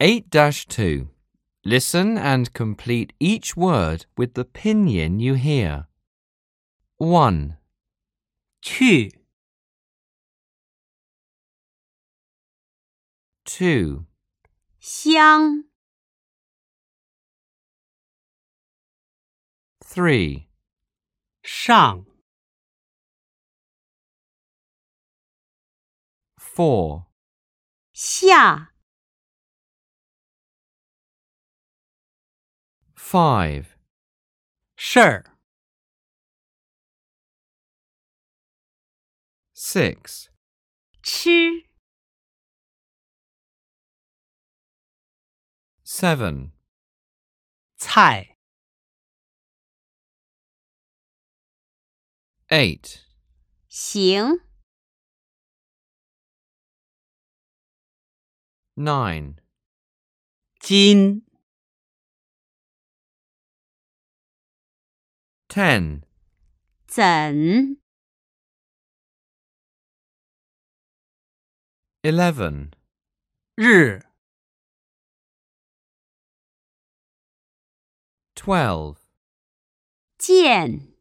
8-2. Listen and complete each word with the pinyin you hear. 1, 去 2, 乡 3, 上 4, 下 5, 事儿 6, 吃 7, 菜 8, 行 9, 金 10, 怎 11, 日 12, 见